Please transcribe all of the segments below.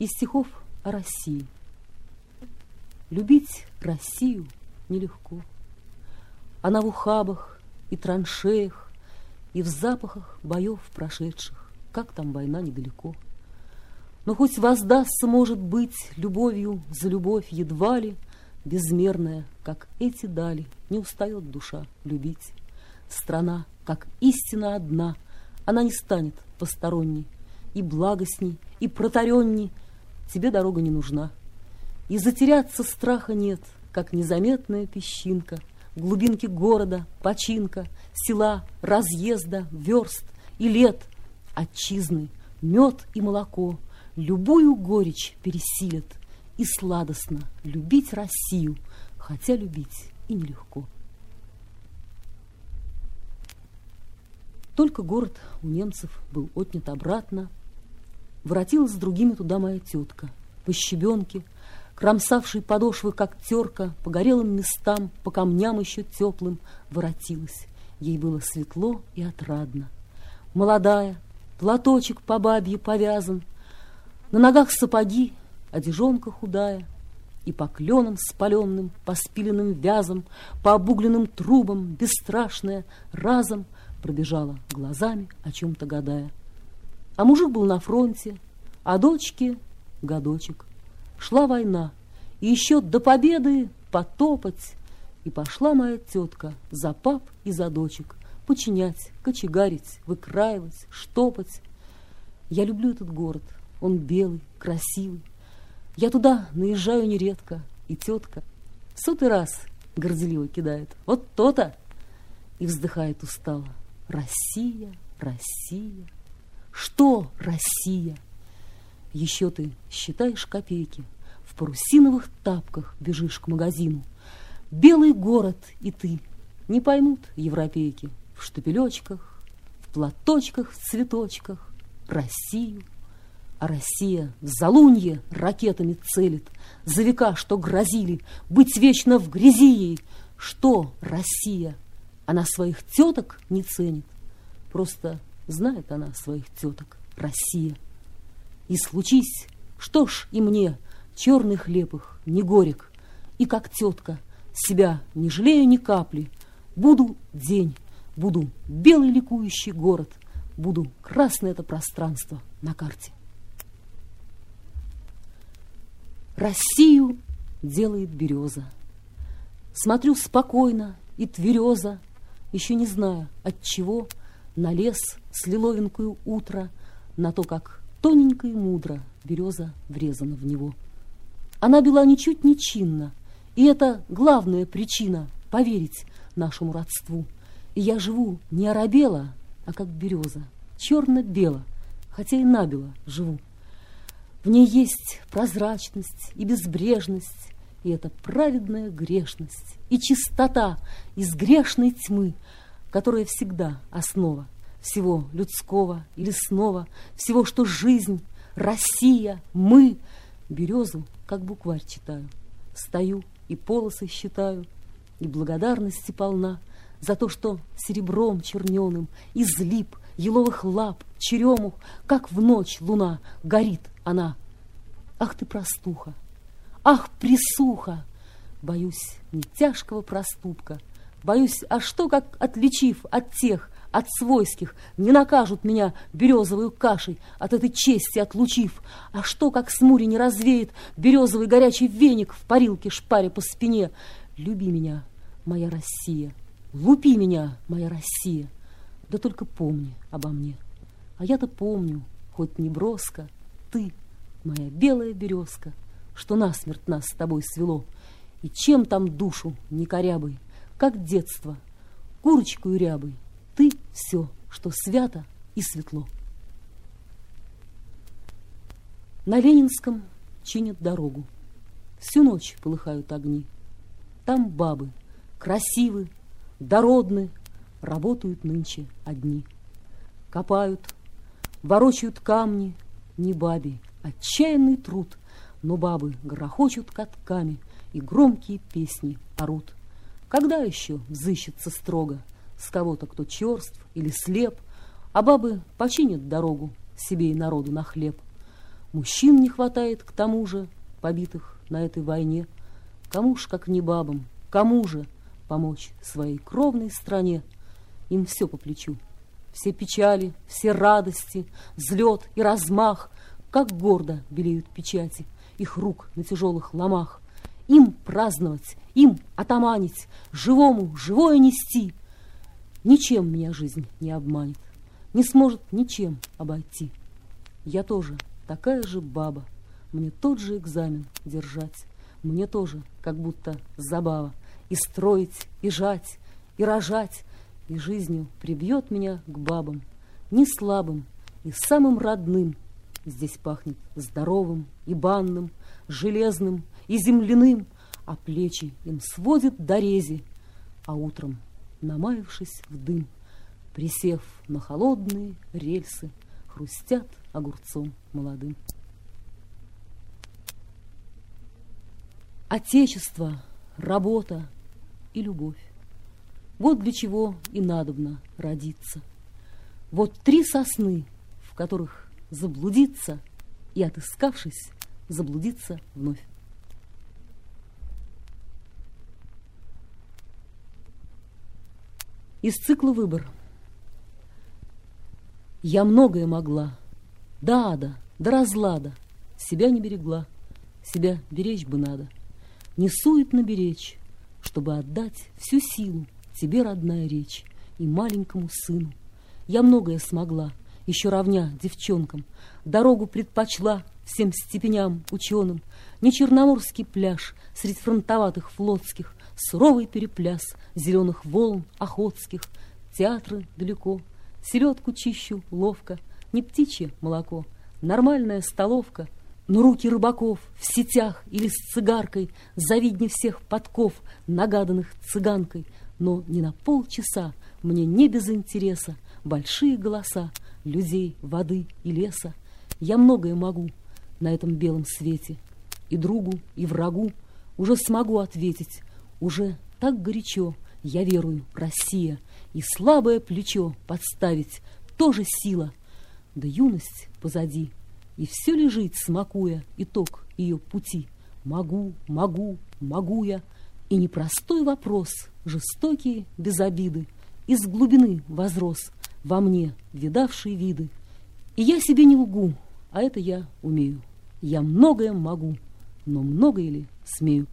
Из стихов о России. Любить Россию нелегко. Она в ухабах и траншеях, и в запахах боев прошедших, как там война недалеко. Но хоть воздастся, может быть, любовью за любовь едва ли, безмерная, как эти дали, не устает душа любить. Страна, как истина одна, она не станет посторонней, и благостней, и протаренней тебе дорога не нужна. И затеряться страха нет, как незаметная песчинка в глубинке города, починка, села, разъезда, верст и лет, отчизны, мед и молоко любую горечь пересилят, и сладостно любить Россию, хотя любить и нелегко. Только город у немцев был отнят обратно. Воротилась с другими туда моя тетка, по щебенке, кромсавшей подошвы, как терка, по горелым местам, по камням еще теплым воротилась. Ей было светло и отрадно. Молодая, платочек по бабье повязан, на ногах сапоги, одежонка худая, и по кленам спаленным, по спиленным вязам, по обугленным трубам, бесстрашная, разом пробежала глазами, о чем-то гадая. А мужик был на фронте, а дочке годочек. Шла война, и еще до победы потопать. И пошла моя тетка за пап и за дочек починять, кочегарить, выкраивать, штопать. Я люблю этот город, он белый, красивый. Я туда наезжаю нередко, и тетка в сотый раз горделиво кидает: вот то-то! И вздыхает устало: Россия, Россия. Что Россия? Еще ты считаешь копейки, в парусиновых тапках бежишь к магазину. Белый город и ты не поймут европейки в штапелечках, в платочках, в цветочках Россию. А Россия в залунье ракетами целит, за века, что грозили быть вечно в грязи ей. Что Россия? Она своих теток не ценит. Просто знает она своих теток, Россия. И случись, что ж и мне, черный хлеб их не горек, и как тетка себя не жалею ни капли. Буду день, буду белый ликующий город, буду красное это пространство на карте. Россию делает береза. Смотрю спокойно и тверезо, еще не знаю, от чего на лес с лиловинкою утро, на то, как тоненько и мудро береза врезана в него. Она бела ничуть не чинно, и это главная причина поверить нашему родству. И я живу не оробела, а как береза, черно-бело, хотя и набело живу. В ней есть прозрачность и безбрежность, и это праведная грешность, и чистота из грешной тьмы, которая всегда основа всего людского и лесного, всего, что жизнь, Россия, мы. Березу, как букварь читаю, стою и полосы считаю, и благодарности полна за то, что серебром черненым из лип, еловых лап, черемух, как в ночь луна, горит она. Ах ты, простуха! Ах, присуха! Боюсь не тяжкого проступка, боюсь, а что, как отличив от тех, от свойских, не накажут меня березовую кашей, от этой чести отлучив, а что, как с мури не развеет березовый горячий веник в парилке шпаря по спине. Люби меня, моя Россия, лупи меня, моя Россия, да только помни обо мне. А я-то помню, хоть не броско, ты, моя белая березка, что насмерть нас с тобой свело, и чем там душу не корябай, как детство, курочкою рябой, ты все, что свято и светло. На Ленинском чинят дорогу, всю ночь полыхают огни. Там бабы, красивы, дородны, работают нынче одни. Копают, ворочают камни, не бабе, отчаянный труд, но бабы грохочут катками и громкие песни орут. Когда еще взыщется строго с кого-то, кто черств или слеп, а бабы починят дорогу себе и народу на хлеб. Мужчин не хватает к тому же, побитых на этой войне. Кому ж, как не бабам, кому же помочь своей кровной стране? Им все по плечу, все печали, все радости, взлет и размах, как гордо белеют печати их рук на тяжелых ломах. Им праздновать, им отоманить, живому живое нести. Ничем меня жизнь не обманет, не сможет ничем обойти. Я тоже такая же баба, мне тот же экзамен держать, мне тоже как будто забава и строить, и жать, и рожать, и жизнью прибьет меня к бабам, не слабым и самым родным. Здесь пахнет здоровым и банным, железным и земляным, а плечи им сводит до рези, а утром, намаявшись в дым, присев на холодные рельсы, хрустят огурцом молодым. Отечество, работа и любовь. Вот для чего и надобно родиться. Вот 3 сосны, в которых заблудиться и, отыскавшись, заблудиться вновь. Из цикла «Выбор». Я многое могла, до ада, до разлада, себя не берегла, себя беречь бы надо. Не суетно беречь, чтобы отдать всю силу тебе, родная речь, и маленькому сыну. Я многое смогла, еще равня девчонкам, дорогу предпочла всем степеням ученым, не черноморский пляж средь фронтоватых флотских, суровый перепляс зеленых волн охотских, театры далеко, селедку чищу ловко, не птичье молоко, нормальная столовка, но руки рыбаков в сетях или с цигаркой завиднее всех подков, нагаданных цыганкой, но не на полчаса мне не без интереса большие голоса людей, воды и леса. Я многое могу на этом белом свете, и другу, и врагу уже смогу ответить, уже так горячо, я верую, Россия, и слабое плечо подставить тоже сила, да юность позади, и все лежит, смакуя итог ее пути. Могу, могу, могу я, и непростой вопрос, жестокие, без обиды, из глубины возрос во мне видавшие виды. И я себе не лгу, а это я умею. Я многое могу, но многое ли смею?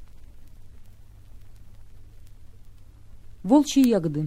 Волчьи ягоды.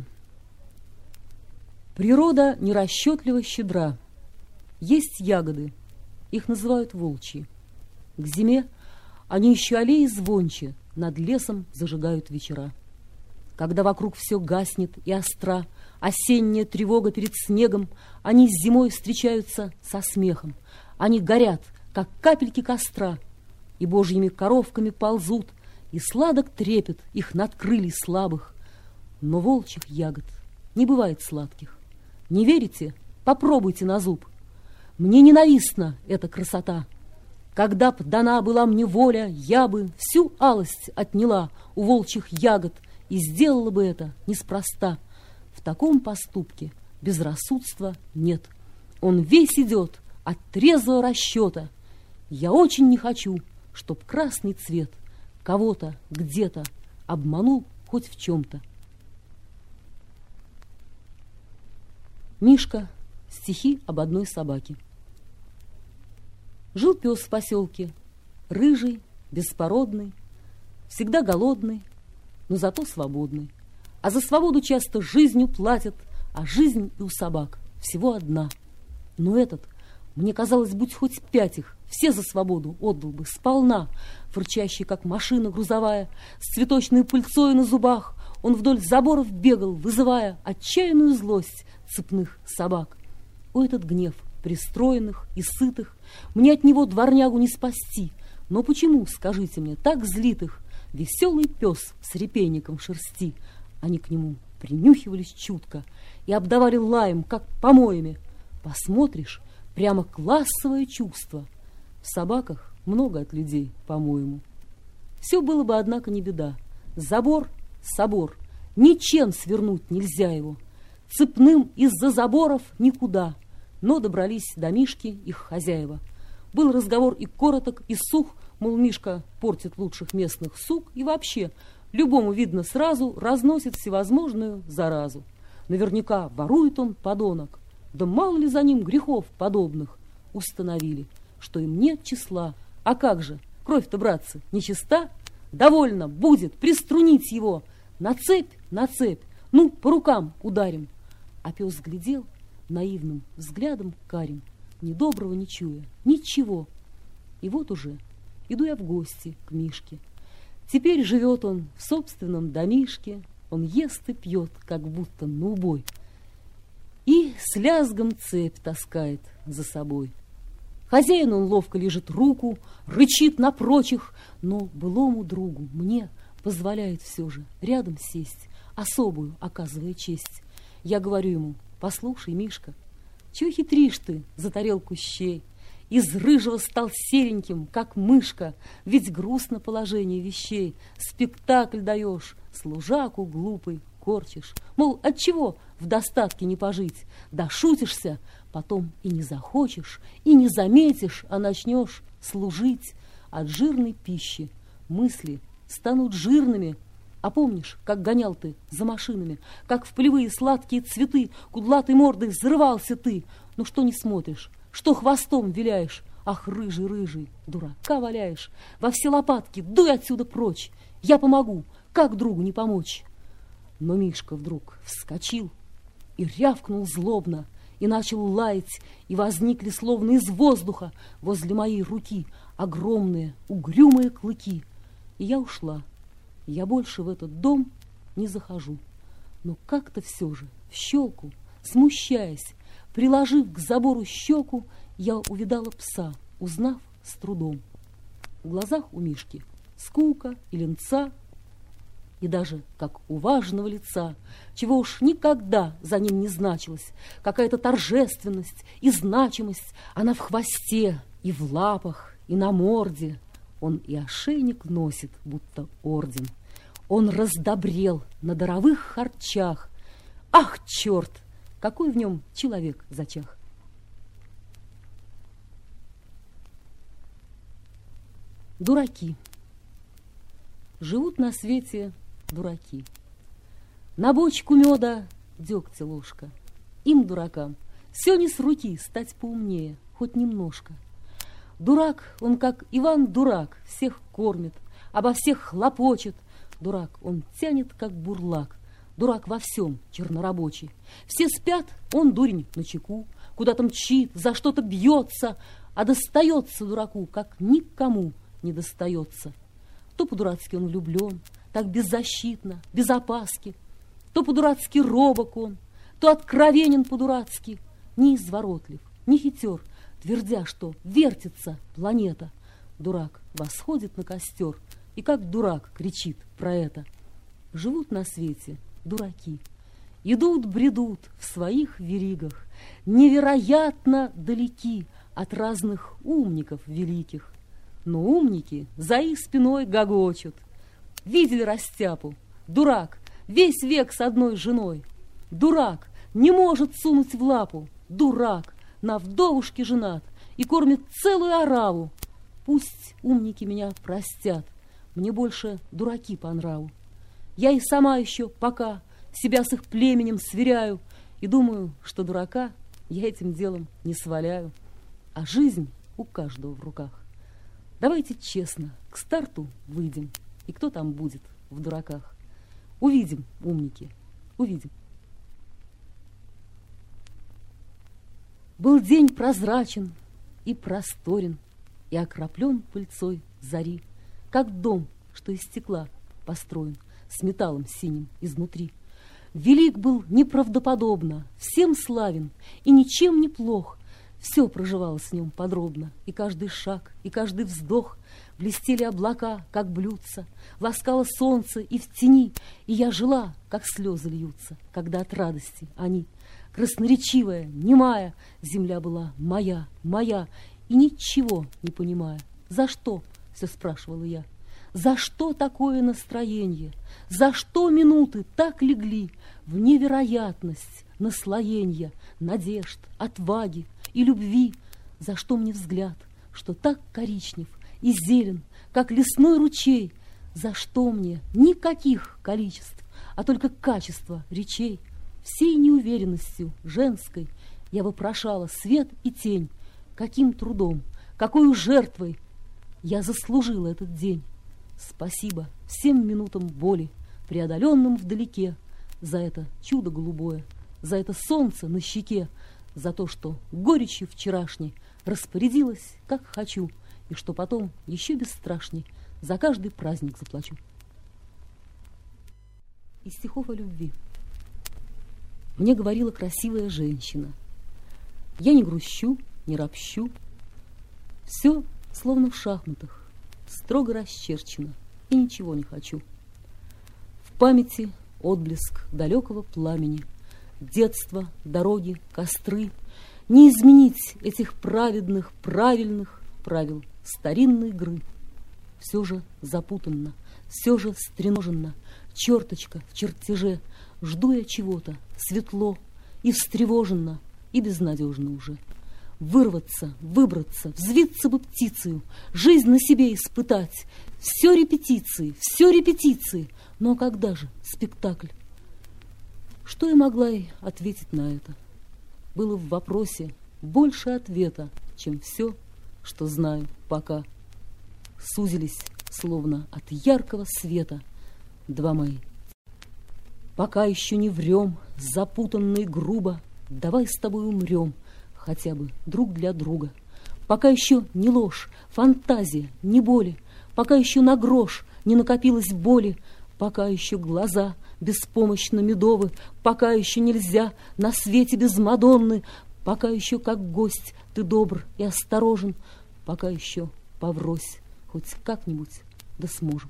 Природа нерасчетливо щедра. Есть ягоды, их называют волчьи. К зиме они еще аллеи звонче над лесом зажигают вечера. Когда вокруг все гаснет и остра осенняя тревога перед снегом, они с зимой встречаются со смехом. Они горят, как капельки костра, и божьими коровками ползут, и сладок трепет их над крыльев слабых. Но волчьих ягод не бывает сладких. Не верите? Попробуйте на зуб. Мне ненавистна эта красота. Когда б дана была мне воля, я бы всю алость отняла у волчьих ягод и сделала бы это неспроста. В таком поступке безрассудства нет. Он весь идет от трезвого расчета. Я очень не хочу, чтоб красный цвет кого-то где-то обманул хоть в чем-то. Мишка. Стихи об одной собаке. Жил пес в поселке, рыжий, беспородный, всегда голодный, но зато свободный. А за свободу часто жизнью платят, а жизнь и у собак всего одна. Но этот, мне казалось, будь хоть 5 их, все за свободу отдал бы сполна. Фырчащий, как машина грузовая, с цветочной пыльцой на зубах, он вдоль заборов бегал, вызывая отчаянную злость цепных собак. О, этот гнев пристроенных и сытых, мне от него дворнягу не спасти. Но почему, скажите мне, так злит их веселый пес с репейником в шерсти? Они к нему принюхивались чутко и обдавали лаем, как помоями. Посмотришь, прямо классовое чувство. В собаках много от людей, по-моему. Все было бы, однако, не беда. Забор — собор, ничем свернуть нельзя его. Цепным из-за заборов никуда. Но добрались до Мишки их хозяева. Был разговор и короток, и сух, мол, Мишка портит лучших местных сук и вообще любому видно сразу разносит всевозможную заразу. Наверняка ворует он, подонок, да мало ли за ним грехов подобных. Установили, что им нет числа. А как же, кровь-то, братцы, нечиста? Довольно будет приструнить его. На цепь, ну, по рукам ударим. А пес глядел наивным взглядом карим, недоброго не чуя, ничего. И вот уже иду я в гости к Мишке. Теперь живет он в собственном домишке, он ест и пьет, как будто на убой, и с лязгом цепь таскает за собой. Хозяин он ловко лижет руку, рычит на прочих, но былому другу, мне, позволяет все же рядом сесть, особую оказывая честь. Я говорю ему: послушай, Мишка, чего хитришь ты за тарелку щей? Из рыжего стал сереньким, как мышка, ведь грустно положение вещей. Спектакль даешь, служаку глупый корчишь. Мол, отчего в достатке не пожить? Да шутишься, потом и не захочешь, и не заметишь, а начнешь служить. От жирной пищи мысли станут жирными. А помнишь, как гонял ты за машинами, как в полевые сладкие цветы кудлатой мордой взрывался ты? Ну что не смотришь, что хвостом виляешь? Ах, рыжий, дурака валяешь. Во все лопатки дуй отсюда прочь. Я помогу, как другу не помочь? Но Мишка вдруг вскочил и рявкнул злобно, и начал лаять, и возникли словно из воздуха возле моей руки огромные угрюмые клыки. И я ушла. Я больше в этот дом не захожу. Но как-то все же в щелку, смущаясь, приложив к забору щеку, я увидала пса, узнав с трудом. В глазах у Мишки скука и ленца, и даже как у важного лица, чего уж никогда за ним не значилось, какая-то торжественность и значимость, она в хвосте и в лапах, и на морде. Он и ошейник носит, будто орден. Он раздобрел на даровых харчах. Ах, черт! Какой в нем человек зачах! Дураки. Живут на свете дураки. На бочку меда дегтя ложка. Им, дуракам, все не с руки стать поумнее, хоть немножко. Дурак, он как Иван-дурак, всех кормит, обо всех хлопочет. Дурак, он тянет, как бурлак. Дурак во всем чернорабочий. Все спят, он дурень начеку, куда-то мчит, за что-то бьется, а достается дураку, как никому не достается. То по-дурацки он влюблен, так беззащитно, без опаски, то по-дурацки робок он, то откровенен по-дурацки, не изворотлив, не хитер, твердя, что вертится планета. Дурак восходит на костер и как дурак кричит про это. Живут на свете дураки, идут, бредут в своих веригах, невероятно далеки от разных умников великих. Но умники за их спиной гогочут. Видели растяпу? Дурак, весь век с одной женой. Дурак, не может сунуть в лапу. Дурак, на вдовушке женат и кормит целую ораву. Пусть умники меня простят, мне больше дураки по нраву. Я и сама еще пока себя с их племенем сверяю и думаю, что дурака я этим делом не сваляю. А жизнь у каждого в руках. Давайте честно к старту выйдем, и кто там будет в дураках? Увидим, умники, увидим. Был день прозрачен и просторен, и окроплен пыльцой зари, как дом, что из стекла построен, с металлом синим изнутри. Велик был неправдоподобно, всем славен и ничем не плох. Все проживалось в нем подробно, и каждый шаг, и каждый вздох. Блестели облака, как блюдца, ласкало солнце и в тени, и я жила, как слезы льются, когда от радости они. Красноречивая, немая, земля была моя, моя, и ничего не понимая. За что, все спрашивала я, за что такое настроение, за что минуты так легли в невероятность наслоения, надежд, отваги и любви, за что мне взгляд что так коричнев и зелен, как лесной ручей, за что мне никаких количеств, а только качество речей. Всей неуверенностью женской я вопрошала свет и тень, каким трудом, какой жертвой я заслужила этот день. Спасибо всем минутам боли, преодоленным вдалеке, за это чудо голубое, за это солнце на щеке, за то, что горечью вчерашней распорядилась, как хочу, и что потом еще бесстрашней за каждый праздник заплачу. Из стихов о любви. Мне говорила красивая женщина: я не грущу, не ропщу, все словно в шахматах, строго расчерчено, и ничего не хочу. В памяти отблеск далекого пламени, детство, дороги, костры. Не изменить этих праведных, правильных правил старинной игры. Все же запутанно, все же стреноженно, черточка в чертеже. Жду я чего-то, светло и встревоженно, и безнадежно уже. Вырваться, выбраться, взвиться бы птицею, жизнь на себе испытать. Все репетиции, но когда же спектакль? Что я могла ей ответить на это? Было в вопросе больше ответа, чем все, что знаю пока. Сузились, словно от яркого света, два мои. Пока еще не врем, запутанно и грубо, давай с тобой умрем, хотя бы друг для друга. Пока еще не ложь, фантазия, не боли, пока еще на грош не накопилось боли, пока еще глаза беспомощно медовы, пока еще нельзя на свете без Мадонны, пока еще как гость ты добр и осторожен, пока еще поврось хоть как-нибудь да сможем.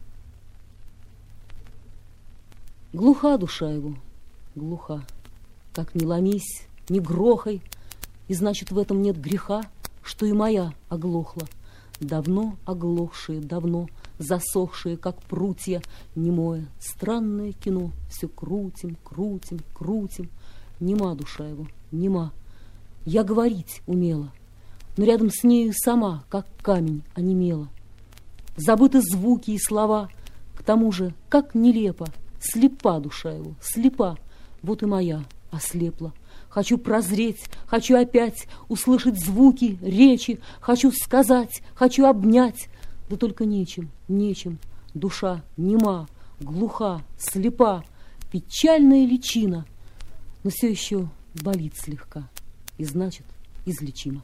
Глуха душа его, глуха, как ни ломись, ни грохай, и значит в этом нет греха, что и моя оглохла, давно оглохшие, давно засохшие, как прутья, немое, странное кино, все крутим, крутим, крутим. Нема душа его, нема. Я говорить умела, но рядом с нею сама, как камень, онемела. Забыты звуки и слова, к тому же, как нелепо, слепа душа его, слепа, вот и моя ослепла. Хочу прозреть, хочу опять услышать звуки, речи, хочу сказать, хочу обнять, да только нечем, нечем. Душа нема, глуха, слепа, печальная личина, но все еще болит слегка и, значит, излечима.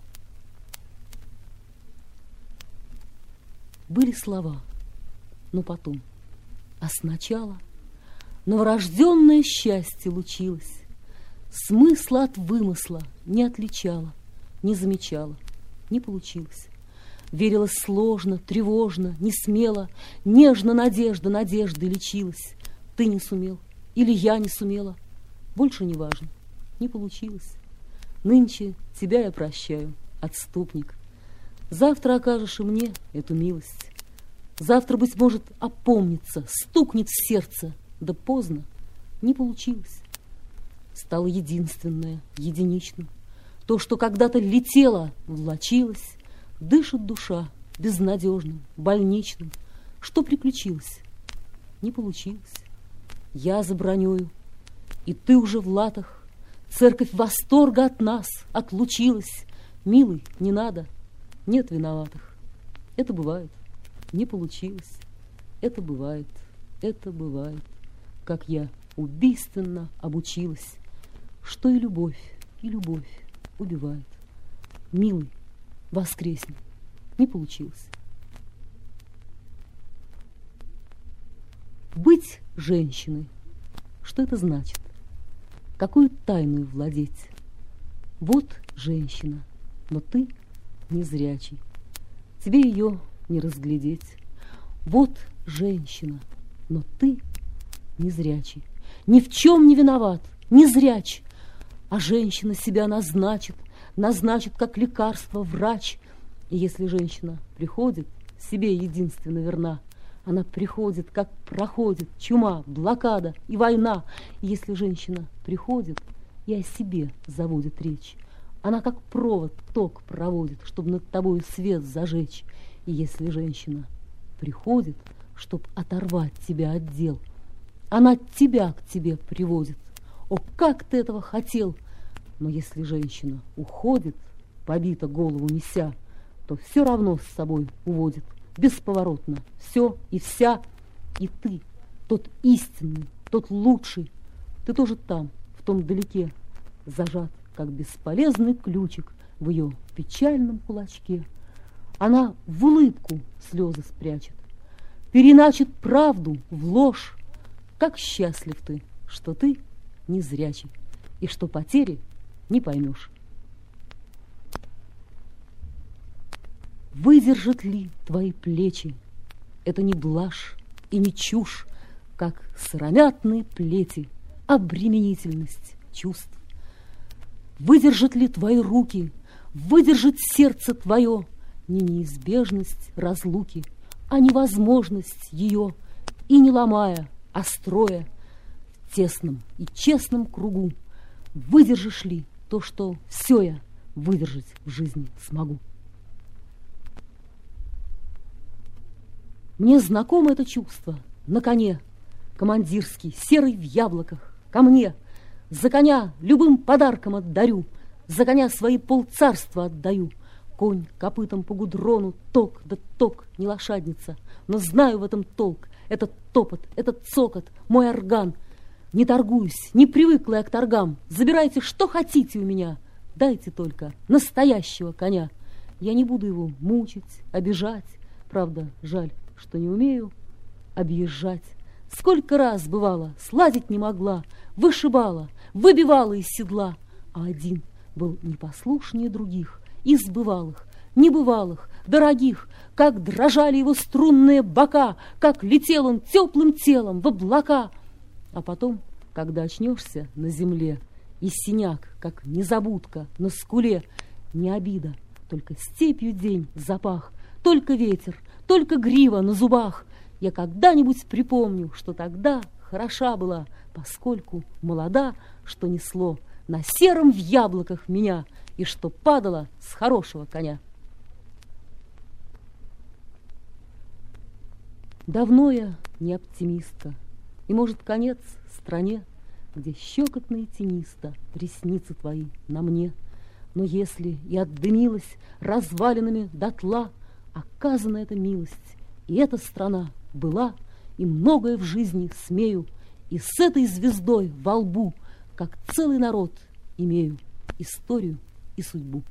Были слова, но потом, а сначала новорожденное счастье лучилось, смысла от вымысла не отличала, не замечала, не получилось. Верилась сложно, тревожно, не смело, нежно надежда надеждой лечилась. Ты не сумел, или я не сумела, больше не важно, не получилось. Нынче тебя я прощаю, отступник. Завтра окажешь и мне эту милость. Завтра, быть может, опомнится, стукнет в сердце, да поздно, не получилось. Стало единственное, единичным. То, что когда-то летело, влачилось, дышит душа безнадежным, больничным. Что приключилось? Не получилось. Я за бронёю, и ты уже в латах. Церковь восторга от нас отлучилась. Милый, не надо, нет виноватых. Это бывает, не получилось. Это бывает, как я убийственно обучилась, что и любовь убивает. Милый, воскресни, не получилось. Быть женщиной, что это значит? Какую тайну владеть? Вот женщина, но ты незрячий, тебе ее не разглядеть. Вот женщина, но ты незрячий, ни в чем не виноват, незряч, а женщина себя назначит как лекарство врач. И если женщина приходит, себе единственно верна, она приходит, как проходит чума, блокада и война. И если женщина приходит и о себе заводит речь, Она как провод ток проводит, чтобы над тобой свет зажечь. И если женщина приходит, чтоб оторвать тебя от дел, она тебя к тебе приводит. О, как ты этого хотел! Но если женщина уходит, побита голову неся, то все равно с собой уводит, бесповоротно, все и вся. И ты, тот истинный, тот лучший, ты тоже там, в том далеке, зажат, как бесполезный ключик в ее печальном кулачке. Она в улыбку слезы спрячет, переначет правду в ложь. Как счастлив ты, что ты незрячий, и что потери не поймешь. Выдержат ли твои плечи? Это не блажь и не чушь, как сыромятные плети, обременительность чувств. Выдержат ли твои руки, выдержит сердце твое не неизбежность разлуки, а невозможность ее, и не ломая, а строя в тесном и честном кругу, выдержишь ли то, что все я выдержать в жизни смогу. Мне знакомо это чувство на коне, командирский, серый в яблоках, ко мне. За коня любым подарком отдарю, за коня свои полцарства отдаю. Конь копытом по гудрону, ток да ток, не лошадница, но знаю в этом толк. Этот топот, этот цокот, мой орган. Не торгуюсь, не привыкла я к торгам. Забирайте, что хотите у меня, дайте только настоящего коня. Я не буду его мучить, обижать, правда, жаль, что не умею объезжать. Сколько раз бывало, сладить не могла, вышибала, выбивала из седла, а один был непослушнее других, из бывалых, небывалых, дорогих, как дрожали его струнные бока, как летел он теплым телом в облака. А потом, когда очнешься на земле, и синяк, как незабудка на скуле, не обида, только степью день запах, только ветер, только грива на зубах. Я когда-нибудь припомню, что тогда хороша была, поскольку молода, что несло на сером в яблоках меня и что падало с хорошего коня. Давно я не оптимистка, и, может, конец стране, где щекотно и тенисто ресницы твои на мне. Но если и отдымилась развалинами дотла, оказана эта милость, и эта страна была, и многое в жизни смею, и с этой звездой во лбу, как целый народ, имею историю и судьбу.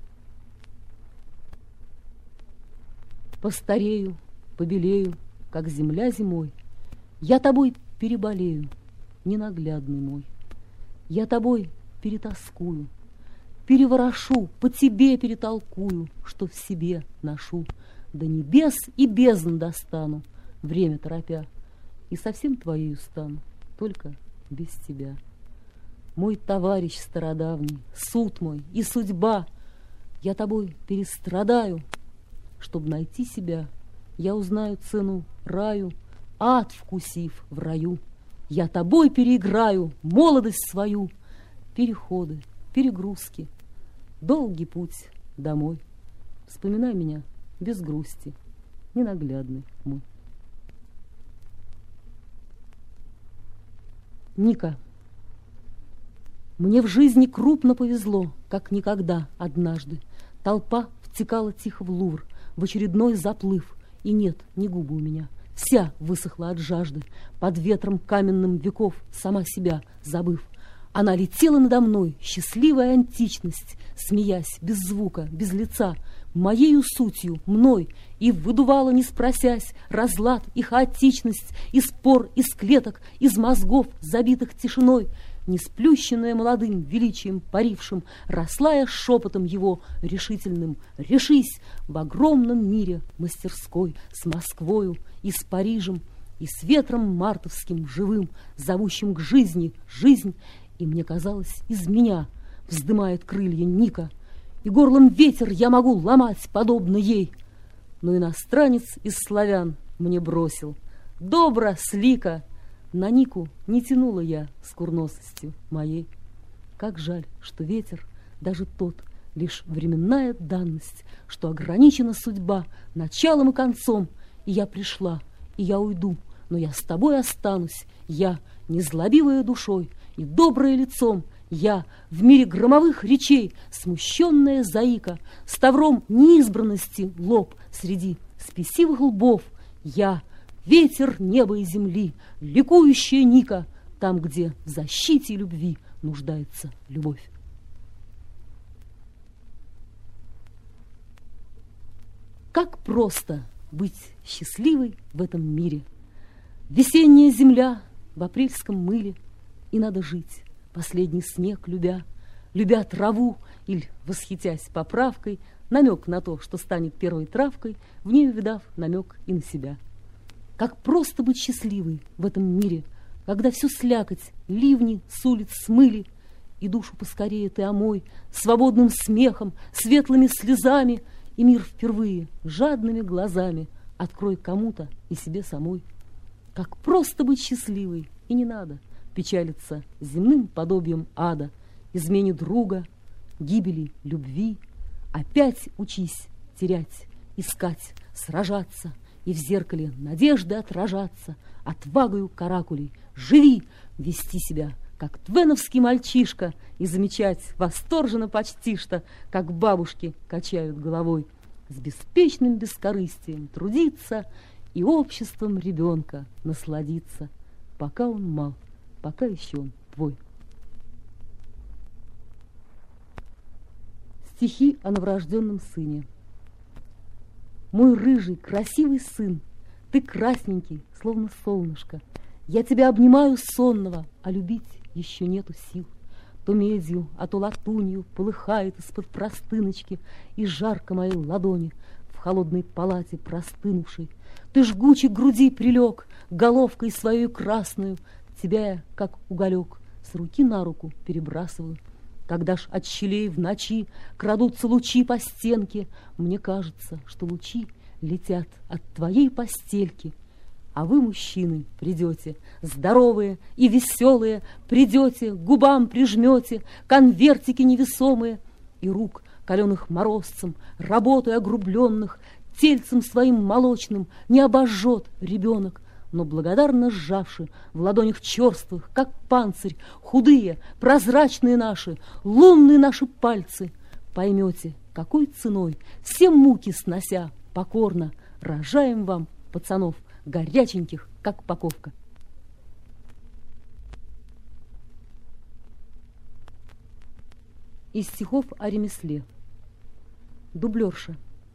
Постарею, побелею, как земля зимой, я тобой переболею, ненаглядный мой. Я тобой перетоскую, переворошу, по тебе перетолкую, что в себе ношу. До небес и бездн достану, время торопя, и совсем твоею стану, только без тебя. Мой товарищ стародавний, суд мой и судьба, я тобой перестрадаю, чтоб найти себя, я узнаю цену раю, ад вкусив в раю. Я тобой переиграю молодость свою, переходы, перегрузки, долгий путь домой. Вспоминай меня без грусти, ненаглядный мой. Ника. Мне в жизни крупно повезло, как никогда однажды. Толпа втекала тихо в Лувр, в очередной заплыв, и нет, не губы у меня, вся высохла от жажды, под ветром каменным веков, сама себя забыв. Она летела надо мной, счастливая античность, смеясь, без звука, без лица, моею сутью, мной, и выдувала, не спросясь, разлад и хаотичность, из пор, из клеток, из мозгов, забитых тишиной. Не сплющенная молодым величием парившим, росла я шепотом его решительным. Решись в огромном мире мастерской, с Москвою и с Парижем, и с ветром мартовским живым, зовущим к жизни жизнь. И мне казалось, из меня вздымает крылья Ника, и горлом ветер я могу ломать, подобно ей. Но иностранец из славян мне бросил: добро, слика. На Нику не тянула я с курносостью моей. Как жаль, что ветер даже тот лишь временная данность, что ограничена судьба началом и концом. И я пришла, и я уйду, но я с тобой останусь. Я, незлобивая душой и доброе лицом, я, в мире громовых речей, смущенная заика, с тавром неизбранности лоб среди спесивых лбов. Я, ветер неба и земли, ликующая Ника, там, где в защите любви нуждается любовь. Как просто быть счастливой в этом мире. Весенняя земля в апрельском мыле, и надо жить, последний снег любя, любя траву или, восхитясь поправкой, намек на то, что станет первой травкой, в ней увидав намек и на себя. Как просто быть счастливой в этом мире, когда всю слякоть ливни с улиц смыли, и душу поскорее ты омой свободным смехом, светлыми слезами, и мир впервые жадными глазами открой кому-то и себе самой. Как просто быть счастливой, и не надо печалиться земным подобием ада, измене друга, гибели любви. Опять учись терять, искать, сражаться, и в зеркале надежды отражаться, отвагою каракулей живи, вести себя, как твеновский мальчишка, и замечать восторженно почти что, как бабушки качают головой, с беспечным бескорыстием трудиться и обществом ребенка насладиться, пока он мал, пока еще он твой. Стихи о новорожденном сыне. Мой рыжий, красивый сын, ты красненький, словно солнышко. Я тебя обнимаю сонного, а любить еще нету сил. То медью, а то латунью полыхает из-под простыночки, и жарко моей ладони в холодной палате простынувшей. Ты жгуче к груди прилег, головкой свою красную. Тебя я, как уголек, с руки на руку перебрасываю. Когда ж от щелей в ночи крадутся лучи по стенке, мне кажется, что лучи летят от твоей постельки. А вы, мужчины, придете, здоровые и веселые, придете, к губам прижмете конвертики невесомые, и рук, каленых морозцем, работой огрубленных, тельцем своим молочным не обожжет ребенок, но благодарно сжавши в ладонях черствых, как панцирь, худые, прозрачные наши, лунные наши пальцы, поймете, какой ценой, все муки снося, покорно рожаем вам пацанов, горяченьких, как упаковка. Из стихов о ремесле. Дублерша.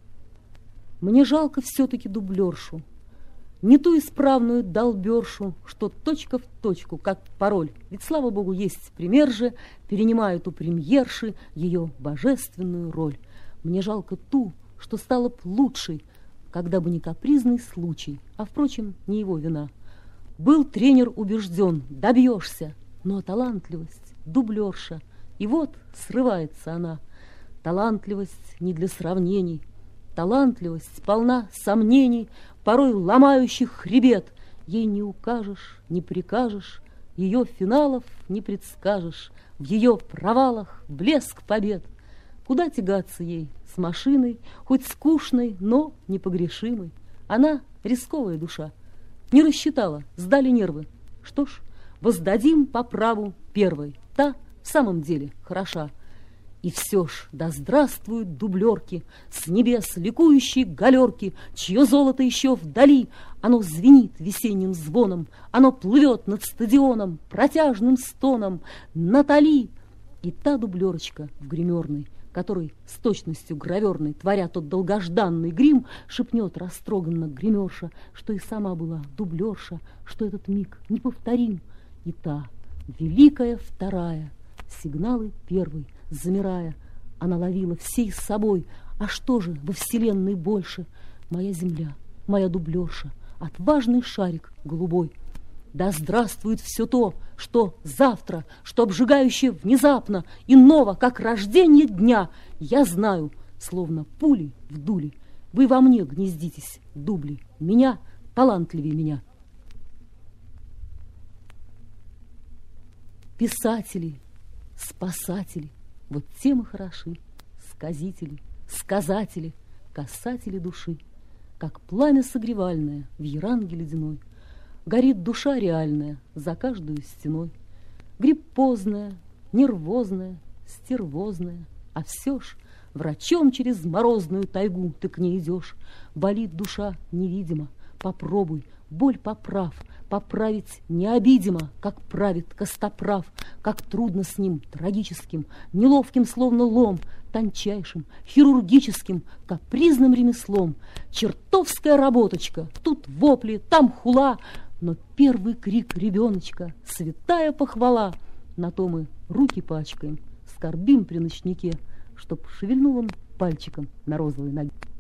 Мне жалко все-таки дублершу, не ту исправную долбершу, что точка в точку, как пароль. Ведь, слава богу, есть пример же, перенимают у премьерши ее божественную роль. Мне жалко ту, что стала б лучшей, когда бы не капризный случай, а, впрочем, не его вина. Был тренер убежден, добьешься, но талантливость, дублерша, и вот срывается она. Талантливость не для сравнений, талантливость полна сомнений, порой ломающих хребет. Ей не укажешь, не прикажешь, ее финалов не предскажешь, в ее провалах блеск побед. Куда тягаться ей с машиной, хоть скучной, но непогрешимой? Она рисковая душа, не рассчитала, сдали нервы. Что ж, воздадим по праву первой, та в самом деле хороша. И все ж, да здравствуют дублерки, с небес ликующие галерки, чье золото еще вдали. Оно звенит весенним звоном, оно плывет над стадионом протяжным стоном. Натали! И та дублерочка в гримерной, который с точностью граверной, творя тот долгожданный грим, шепнет растроганно гримерша, что и сама была дублерша, что этот миг неповторим. И та, великая вторая, сигналы первый, замирая, она ловила всей собой. А что же во вселенной больше? Моя земля, моя дублерша, отважный шарик голубой. Да здравствует все то, что завтра, что обжигающее внезапно, иного, как рождение дня. Я знаю, словно пули в дуле, вы во мне гнездитесь, дубли, меня талантливее меня. Писатели, спасатели, Вот тем и хороши сказители, сказатели, касатели души. Как пламя согревальное в яранге ледяной горит душа реальная за каждую стеной. Гриппозная, нервозная, стервозная, а все ж врачом через морозную тайгу ты к ней идешь. Болит душа невидимо, попробуй, боль поправ, поправить необидимо, как правит костоправ, как трудно с ним, трагическим, неловким, словно лом, тончайшим, хирургическим, капризным ремеслом. Чертовская работочка, тут вопли, там хула, но первый крик ребеночка, святая похвала. На то мы руки пачкаем, скорбим при ночнике, чтоб шевельнул он пальчиком на розовой ноге.